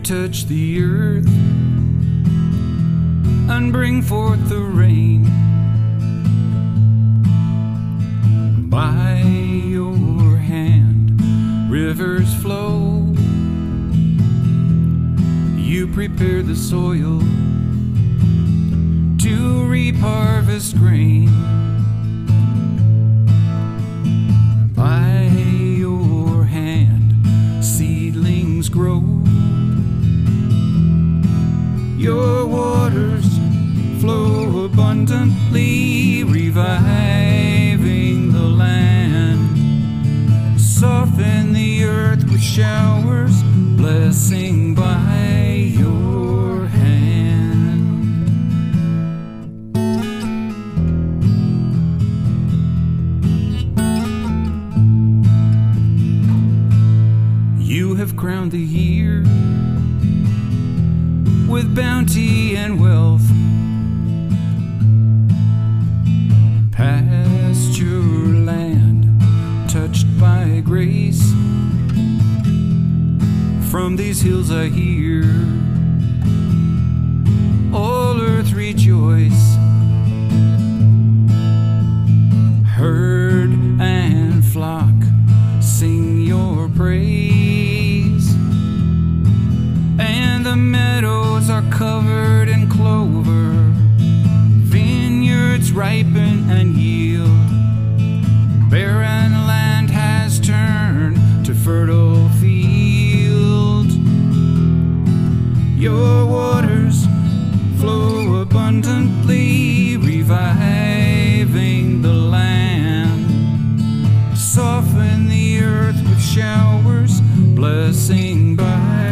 touch the earth and bring forth the rain. By your hand rivers flow. You prepare the soil to reap harvest grain. By your hand seedlings grow. Your waters flow abundantly, reviving the land. Soften the earth with showers, blessing by your hand. You have crowned the year with bounty and wealth. Pasture land touched by grace. From these hills I hear all earth rejoice. Herd and flock sing your praise, and the meadows are covered in clover. Vineyards ripen and yield. Barren land has turned to fertile field. Your waters flow abundantly, reviving the land. Soften the earth with showers, blessing by